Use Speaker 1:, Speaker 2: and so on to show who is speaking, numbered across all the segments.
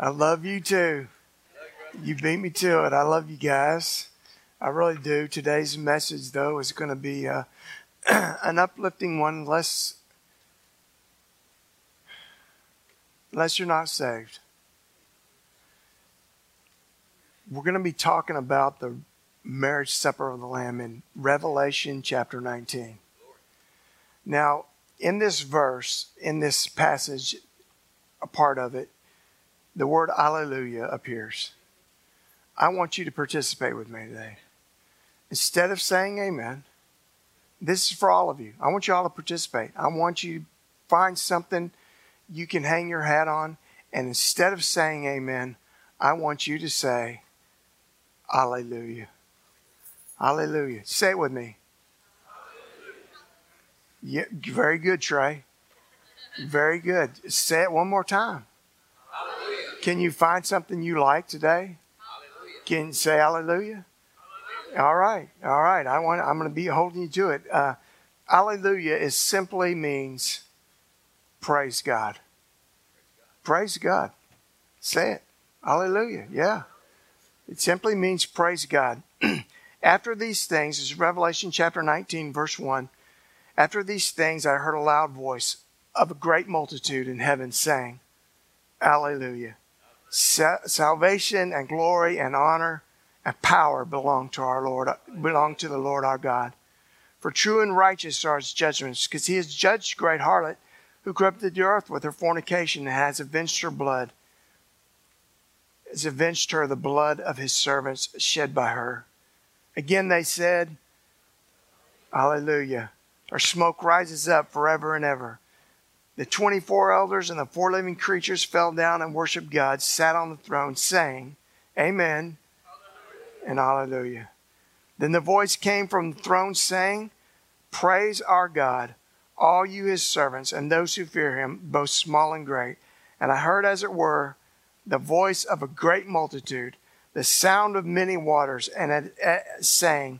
Speaker 1: I love you too. You beat me to it. I love you guys. I really do. Today's message, though, is going to be an uplifting one, unless you're not saved. We're going to be talking about the marriage supper of the Lamb in Revelation chapter 19. Now, in this verse, in this passage, a part of it, the word Alleluia appears. I want you to participate with me today. Instead of saying amen, this is for all of you. I want you all to participate. I want you to find something you can hang your hat on, and instead of saying amen, I want you to say Alleluia. Alleluia. Say it with me. Yeah, very good, Trey. Very good. Say it one more time. Hallelujah. Can you find something you like today? Hallelujah. Can you say hallelujah? Hallelujah. All right. I'm going to be holding you to it. Hallelujah simply means praise God. Praise God. Say it. Hallelujah. Yeah. It simply means praise God. After these things, this is Revelation chapter 19, verse 1. After these things, I heard a loud voice of a great multitude in heaven saying, Alleluia. Salvation and glory and honor and power belong to the Lord our God. For true and righteous are his judgments, because he has judged the great harlot who corrupted the earth with her fornication and has avenged her blood. Has avenged her the blood of his servants shed by her. Again they said, Alleluia. Our smoke rises up forever and ever. The 24 elders and the 4 living creatures fell down and worshiped God, sat on the throne, saying, Amen and Hallelujah. Then the voice came from the throne saying, Praise our God, all you his servants, and those who fear him, both small and great. And I heard, as it were, the voice of a great multitude, the sound of many waters, and saying,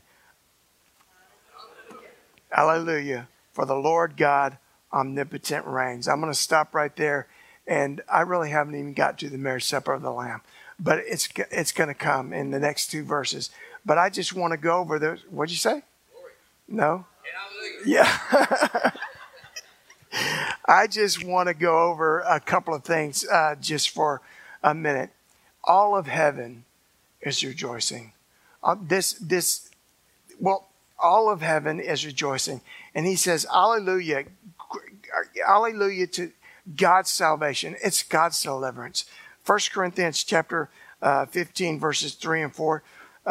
Speaker 1: Hallelujah, for the Lord God omnipotent reigns. I'm going to stop right there, and I really haven't even got to the marriage supper of the Lamb, but it's going to come in the next 2 verses. But I just want to go over those. What'd you say? Glory. No? Yeah. I just want to go over a couple of things just for a minute. All of heaven is rejoicing. All of heaven is rejoicing. And he says, Alleluia, Alleluia to God's salvation. It's God's deliverance. 1 Corinthians chapter 15, verses 3 and 4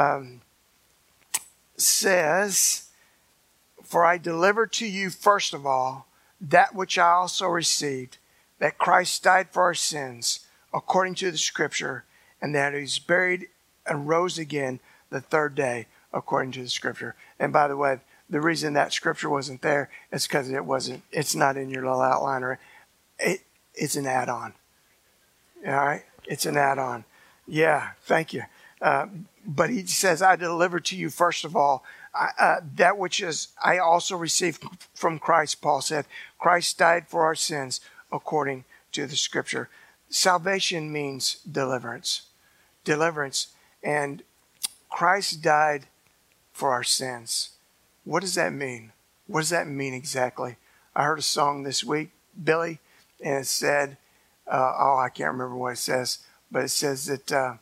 Speaker 1: says, For I delivered to you first of all that which I also received, that Christ died for our sins, according to the Scripture, and that he was buried and rose again the 3rd day, according to the Scripture. And by the way, the reason that Scripture wasn't there is because it's not in your little outliner. It's an add-on. All right? It's an add-on. Yeah, thank you. But he says, I delivered to you first of all that which is I also received from Christ, Paul said. Christ died for our sins according to the Scripture. Salvation means deliverance. Deliverance. And Christ died for our sins. What does that mean? What does that mean exactly? I heard a song this week, Billy, and it said, I can't remember what it says, but it says that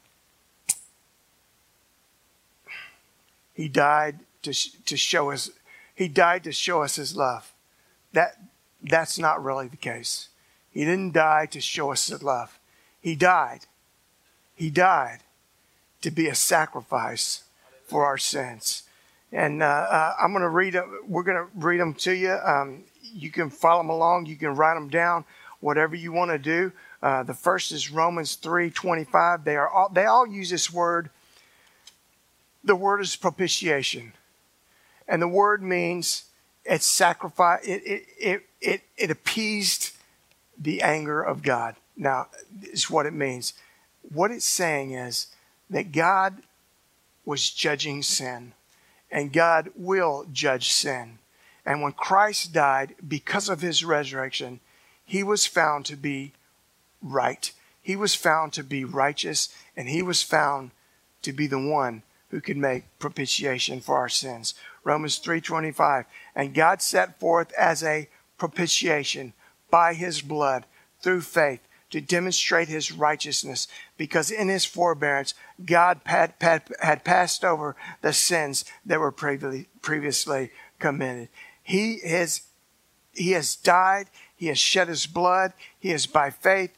Speaker 1: he died to show us. He died to show us his love. That's not really the case. He didn't die to show us his love. He died. He died to be a sacrifice for our sins. And I'm going to read them. We're going to read them to you. You can follow them along. You can write them down. Whatever you want to do. The first is Romans 3:25. They all use this word. The word is propitiation, and the word means it's sacrifice. It appeased the anger of God. Now, this is what it means. What it's saying is that God was judging sin, and God will judge sin. And when Christ died, because of his resurrection, he was found to be right. He was found to be righteous, and he was found to be the one who could make propitiation for our sins. Romans 3:25. And God set forth as a propitiation by his blood through faith to demonstrate his righteousness, because in his forbearance God had passed over the sins that were previously committed. He has died. He has shed his blood. He is by faith.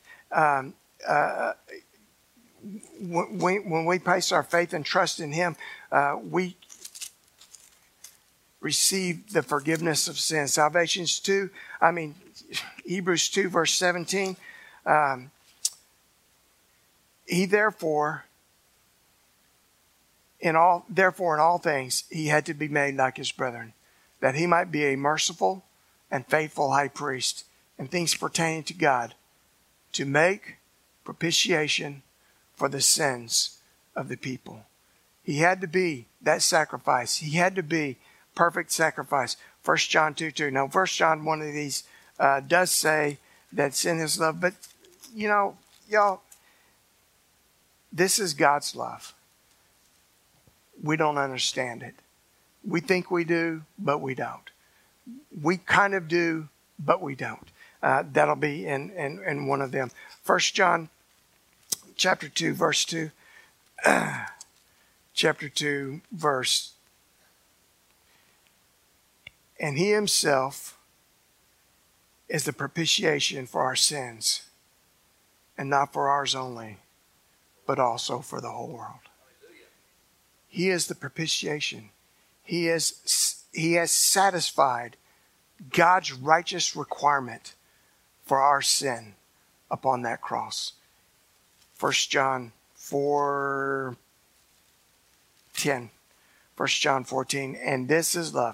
Speaker 1: When we place our faith and trust in him, we receive the forgiveness of sin. Hebrews 2 verse 17. He therefore in all things he had to be made like his brethren, that he might be a merciful and faithful high priest in things pertaining to God, to make propitiation for the sins of the people. He had to be that sacrifice. He had to be perfect sacrifice. 1 John 2:2. Now, 1 John, one of these does say that sin is love, but y'all, this is God's love. We don't understand it. We think we do, but we don't. We kind of do, but we don't. That'll be in one of them. 1 John chapter 2, verse 2. Chapter 2, verse. And he himself is the propitiation for our sins, and not for ours only, but also for the whole world. He is the propitiation. He has satisfied God's righteous requirement for our sin upon that cross. 1 John 4:10. 1 John 4:10. And this is love.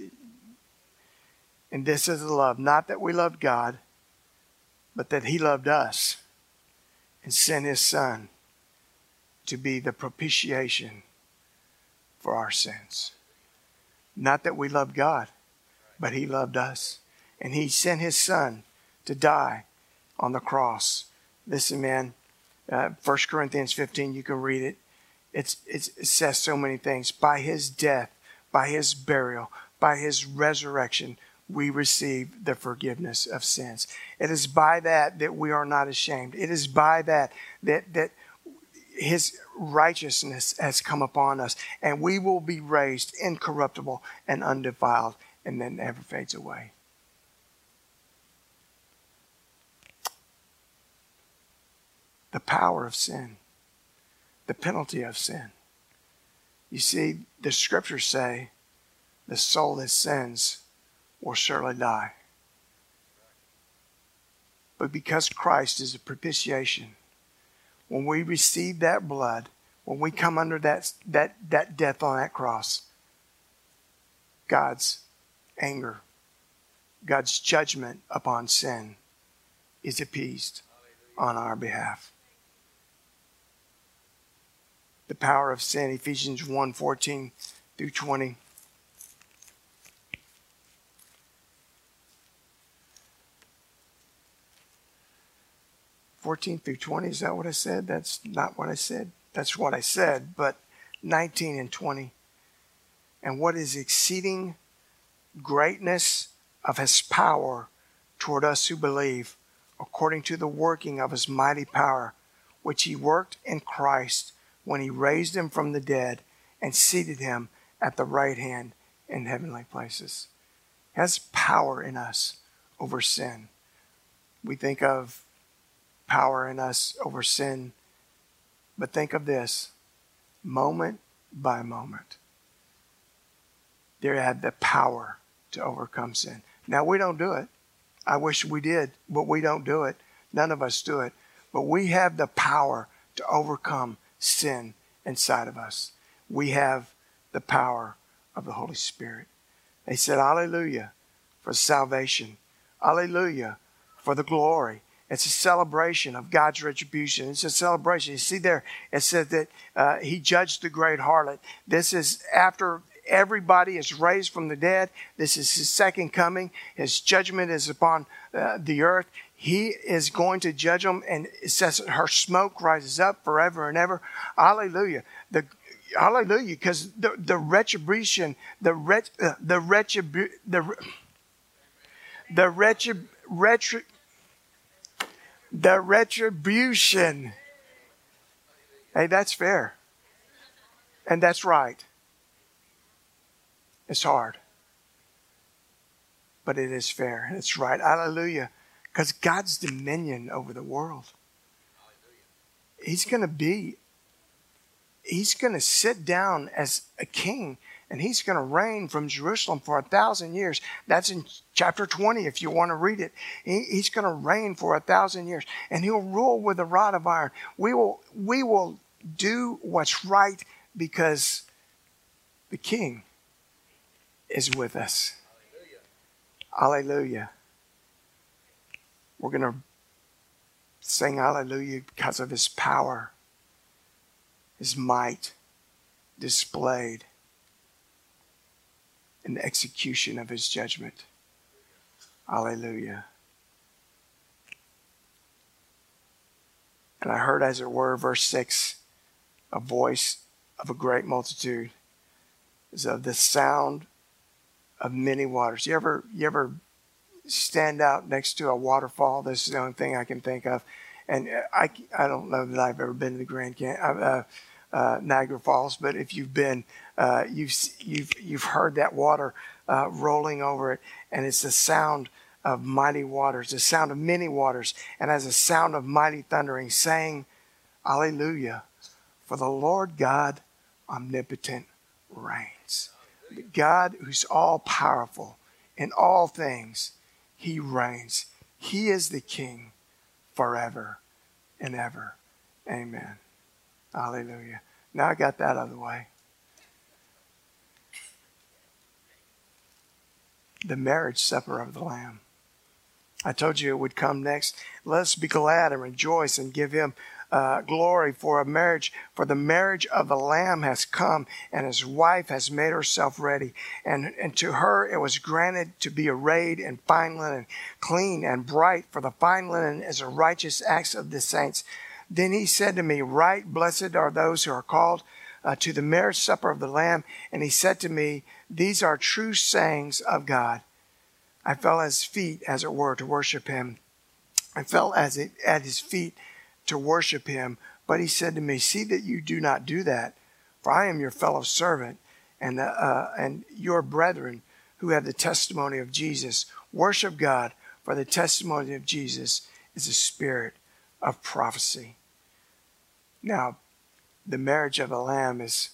Speaker 1: And this is the love, not that we loved God, but that he loved us and sent his Son to be the propitiation for our sins. Not that we loved God, but he loved us. And he sent his Son to die on the cross. Listen, man, 1 Corinthians 15, you can read it. It says so many things. By his death, by his burial, by his resurrection, we receive the forgiveness of sins. It is by that we are not ashamed. It is by that his righteousness has come upon us, and we will be raised incorruptible and undefiled, and then never fades away. The power of sin, the penalty of sin. You see, the scriptures say the soul that sins will surely die. But because Christ is a propitiation, when we receive that blood, when we come under that death on that cross, God's anger, God's judgment upon sin is appeased on our behalf. The power of sin, Ephesians 1:14 through 20. (14 through 20), is that what I said? That's not what I said. That's what I said, but 19 and 20. And what is exceeding greatness of his power toward us who believe, according to the working of his mighty power, which he worked in Christ when he raised him from the dead and seated him at the right hand in heavenly places. He has power in us over sin. We think of power in us over sin, but think of this: moment by moment, they have the power to overcome sin. Now, we don't do it. I wish we did, but we don't do it. None of us do it. But we have the power to overcome sin inside of us. We have the power of the Holy Spirit. They said, hallelujah for salvation. Hallelujah for the glory. It's a celebration of God's retribution. It's a celebration. You see there, it said that he judged the great harlot. This is after everybody is raised from the dead. This is his second coming. His judgment is upon the earth. He is going to judge them, and it says her smoke rises up forever and ever. Hallelujah. Hallelujah, because the retribution, the retribution. Hey, that's fair. And that's right. It's hard. But it is fair and it's right. Hallelujah. Because God's dominion over the world. He's going to sit down as a king, and he's going to reign from Jerusalem for 1,000 years. That's in chapter 20 if you want to read it. He's going to reign for 1,000 years, and he'll rule with a rod of iron. We will do what's right because the king is with us. Hallelujah. We're going to sing hallelujah because of his power, his might displayed in the execution of his judgment. Hallelujah. And I heard, as it were, verse 6, a voice of a great multitude, is of the sound of many waters. You ever stand out next to a waterfall? This is the only thing I can think of. And I don't know that I've ever been to the Grand Canyon, Niagara Falls, but if you've been, you've heard that water rolling over it, and it's the sound of mighty waters, the sound of many waters, and as a sound of mighty thundering, saying, Hallelujah, for the Lord God omnipotent reigns. The God who's all powerful in all things, he reigns. He is the King forever and ever. Amen. Hallelujah. Now I got that out of the way. The marriage supper of the Lamb. I told you it would come next. Let us be glad and rejoice and give him glory for the marriage of the Lamb has come, and his wife has made herself ready. And to her it was granted to be arrayed in fine linen, clean and bright, for the fine linen is the righteous acts of the saints. Then he said to me, Right, blessed are those who are called to the marriage supper of the Lamb. And he said to me, These are true sayings of God. I fell at his feet, as it were, to worship him. I fell at his feet to worship him. But he said to me, See that you do not do that, for I am your fellow servant and your brethren who have the testimony of Jesus. Worship God, for the testimony of Jesus is the spirit of prophecy. Now, the marriage of the Lamb is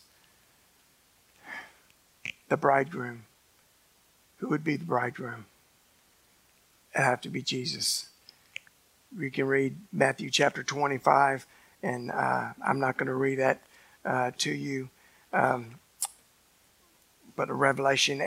Speaker 1: the bridegroom. Who would be the bridegroom? It'd have to be Jesus. We can read Matthew chapter 25, and I'm not going to read that to you. But Revelation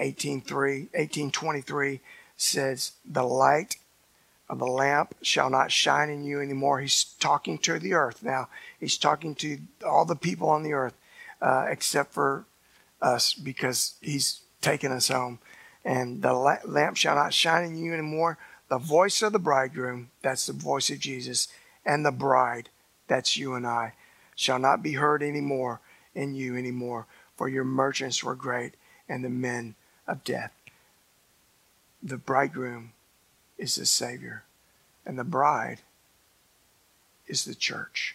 Speaker 1: 18:23 says, The light of the lamp shall not shine in you anymore. He's talking to the earth now. He's talking to all the people on the earth, except for us, because he's taken us home. And the lamp shall not shine in you anymore. The voice of the bridegroom, that's the voice of Jesus, and the bride, that's you and I, shall not be heard anymore in you anymore, for your merchants were great, and the men of death. The bridegroom is the Savior, and the bride is the church.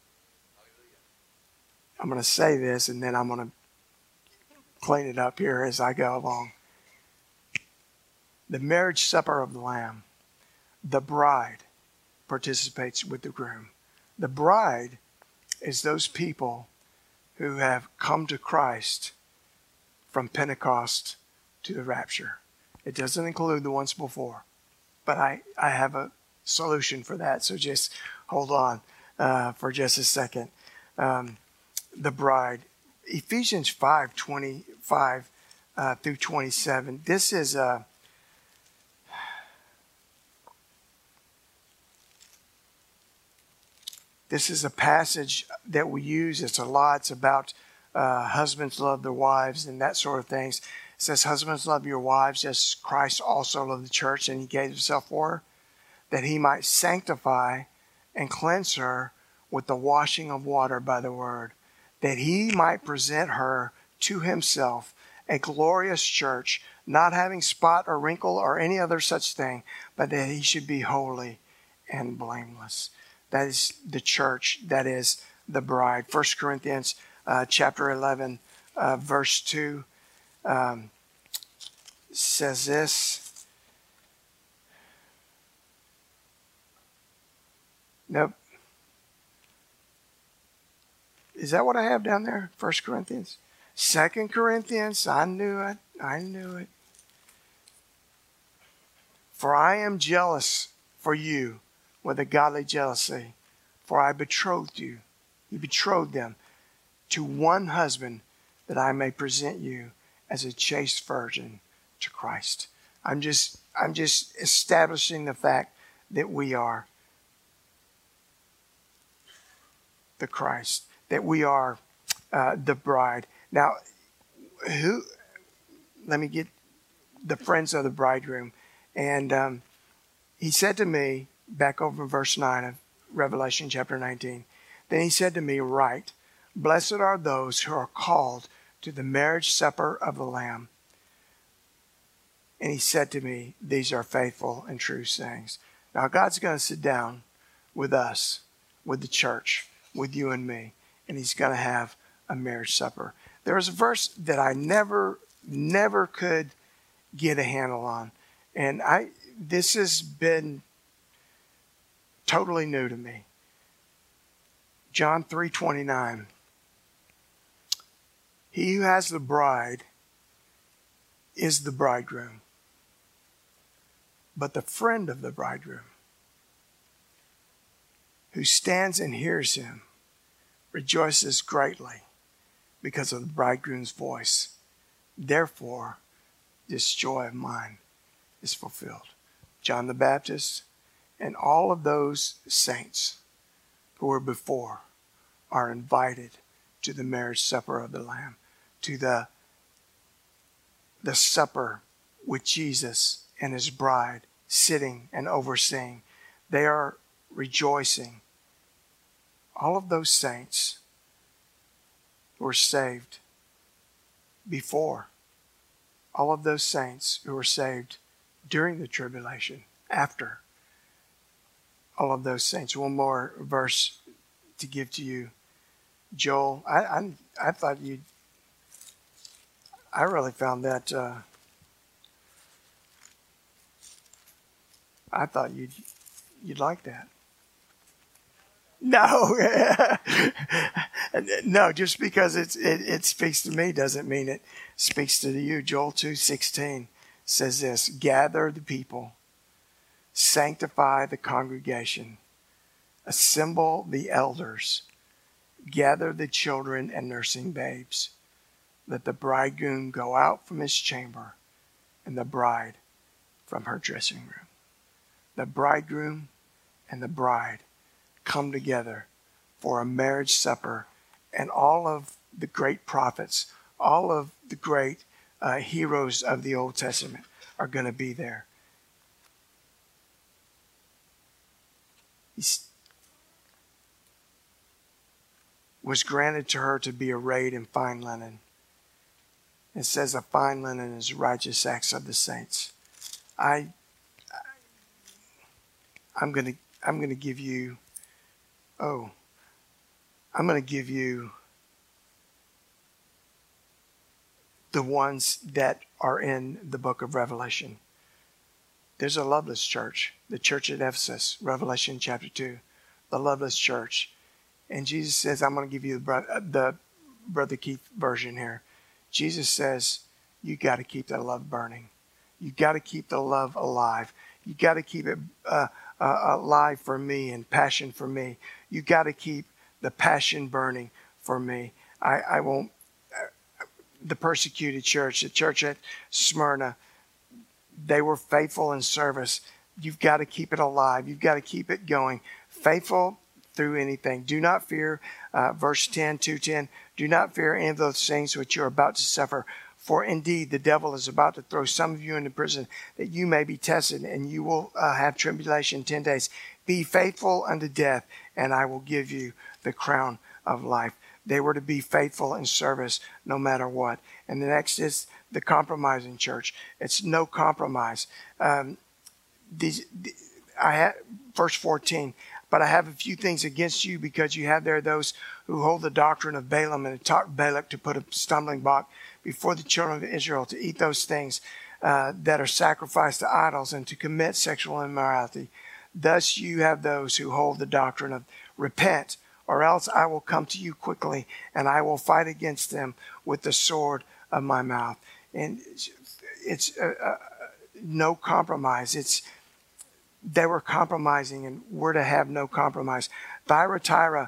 Speaker 1: I'm going to say this, and then I'm going to clean it up here as I go along. The marriage supper of the Lamb, the bride participates with the groom. The bride is those people who have come to Christ from Pentecost to the rapture. It doesn't include the ones before, but I have a solution for that, so just hold on for just a second. The bride, Ephesians 5:25 through 27. This is a passage that we use. It's a lot. It's about husbands love their wives and that sort of things. It says, husbands love your wives as Christ also loved the church and he gave himself for her. that he might sanctify and cleanse her with the washing of water by the word, that he might present her to himself a glorious church, not having spot or wrinkle or any other such thing, but that he should be holy and blameless. That is the church. That is the bride. 1 Corinthians chapter 11, verse 2 says this. Nope. Is that what I have down there? 1 Corinthians? 2 Corinthians. I knew it. I knew it. For I am jealous for you with a godly jealousy. For I betrothed you. He betrothed them to one husband, that I may present you as a chaste virgin to Christ. I'm just establishing the fact that we are the Christ, that we are the bride. Now, let me get the friends of the bridegroom. And he said to me, back over in verse 9 of Revelation chapter 19, then he said to me, write, blessed are those who are called to the marriage supper of the Lamb. And he said to me, these are faithful and true sayings. Now God's going to sit down with us, with the church, with you and me, and he's going to have a marriage supper. There was a verse that I never could get a handle on. And this has been totally new to me. John 3:29. He who has the bride is the bridegroom, but the friend of the bridegroom, who stands and hears him, rejoices greatly because of the bridegroom's voice. Therefore, this joy of mine is fulfilled. John the Baptist and all of those saints who were before are invited to the marriage supper of the Lamb, to the supper with Jesus and his bride sitting and overseeing. They are rejoicing. All of those saints were saved before. All of those saints who were saved during the tribulation, after. All of those saints. One more verse to give to you. Joel, I thought I really found that, I thought you'd like that. No, no, just because it speaks to me doesn't mean it speaks to you. Joel 2:16 says this, gather the people, sanctify the congregation, assemble the elders, gather the children and nursing babes. Let the bridegroom go out from his chamber and the bride from her dressing room. The bridegroom and the bride come together for a marriage supper, and all of the great prophets, all of the great heroes of the Old Testament are going to be there. Was granted to her to be arrayed in fine linen. It says the fine linen is righteous acts of the saints. I'm going to give you the ones that are in the book of Revelation. There's a loveless church, the church at Ephesus, Revelation chapter 2, the loveless church. And Jesus says, I'm going to give you the Brother Keith version here. Jesus says, you got to keep that love burning. You got to keep the love alive. You got to keep it alive for me and passion for me. You got to keep the passion burning for me. I won't. The persecuted church, the church at Smyrna, they were faithful in service. You've got to keep it alive. You've got to keep it going. Faithful through anything. Do not fear, verse 10, 2:10, do not fear any of those things which you're about to suffer. For indeed, the devil is about to throw some of you into prison, that you may be tested, and you will have tribulation 10 days. Be faithful unto death, and I will give you the crown of life. They were to be faithful in service no matter what. And the next is the compromising church. It's no compromise. Verse 14. But I have a few things against you, because you have there those who hold the doctrine of Balaam, and taught Balak to put a stumbling block before the children of Israel, to eat those things that are sacrificed to idols, and to commit sexual immorality. Thus you have those who hold the doctrine of repent, or else I will come to you quickly, and I will fight against them with the sword of my mouth. And it's no compromise. They were compromising, and we're to have no compromise. Thyatira,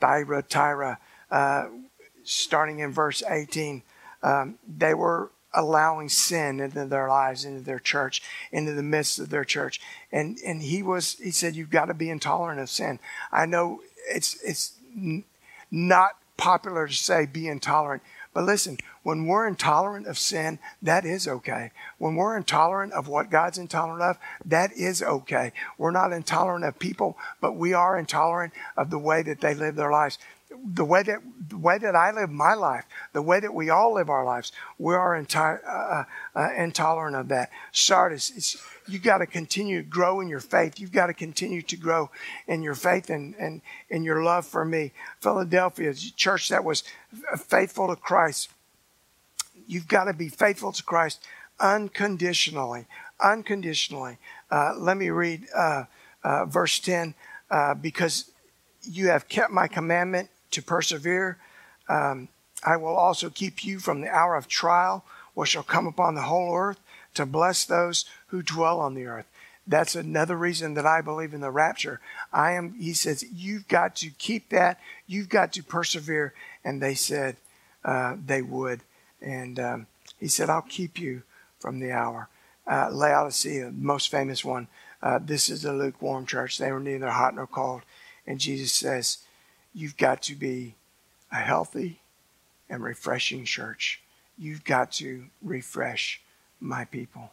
Speaker 1: starting in verse 18, they were allowing sin into their lives, into their church, into the midst of their church. And he said, you've got to be intolerant of sin. I know it's not popular to say be intolerant, but listen, when we're intolerant of sin, that is okay. When we're intolerant of what God's intolerant of, that is okay. We're not intolerant of people, but we are intolerant of the way that they live their lives. The way that I live my life, the way that we all live our lives, we are intolerant of that. Sardis, you got to continue to grow in your faith. You've got to continue to grow in your faith and in your love for me. Philadelphia, a church that was faithful to Christ. You've got to be faithful to Christ unconditionally. Unconditionally. Let me read verse 10. Because you have kept my commandment to persevere, I will also keep you from the hour of trial, which shall come upon the whole earth, to bless those who dwell on the earth. That's another reason that I believe in the rapture. He says, you've got to keep that. You've got to persevere. And they said they would. And he said, I'll keep you from the hour. Laodicea, the most famous one. This is the lukewarm church. They were neither hot nor cold. And Jesus says, you've got to be a healthy and refreshing church. You've got to refresh my people.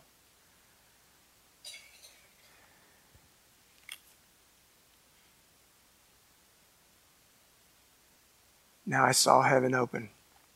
Speaker 1: Now I saw heaven open,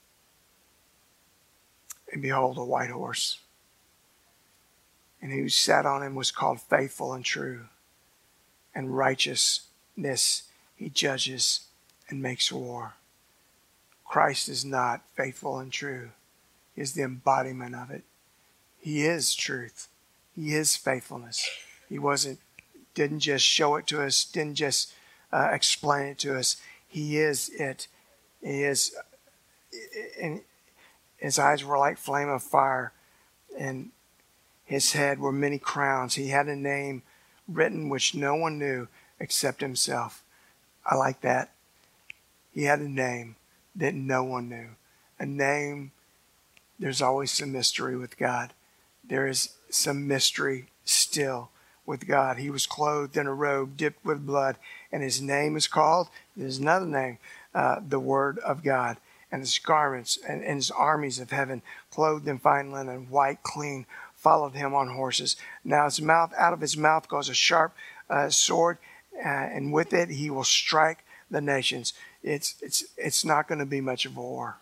Speaker 1: and behold, a white horse. And he who sat on him was called Faithful and True, and righteousness he judges and makes war. Christ is not faithful and true. He is the embodiment of it. He is truth. He is faithfulness. He didn't just show it to us, didn't just explain it to us. He is it. He is, and his eyes were like flame of fire, and his head were many crowns. He had a name written which no one knew except himself. I like that. He had a name that no one knew. A name, there's always some mystery with God. There is some mystery still with God. He was clothed in a robe dipped with blood, and his name is called, there's another name, the Word of God. And his garments and his armies of heaven, clothed in fine linen, white, clean, followed him on horses. Now out of his mouth goes a sharp sword, and with it he will strike the nations. It's not going to be much of a war.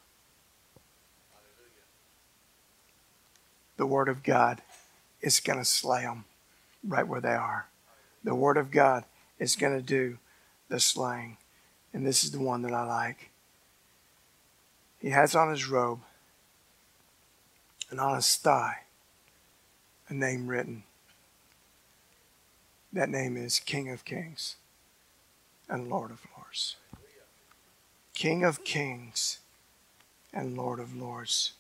Speaker 1: The Word of God is going to slay them right where they are. The Word of God is going to do the slaying. And this is the one that I like. He has on his robe and on his thigh a name written. That name is King of Kings and Lord of Lords. King of Kings and Lord of Lords.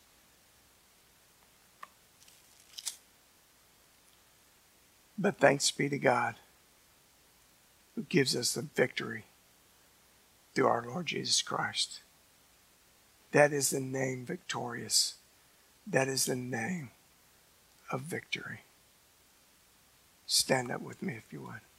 Speaker 1: But thanks be to God who gives us the victory through our Lord Jesus Christ. That is the name victorious. That is the name of victory. Stand up with me if you would.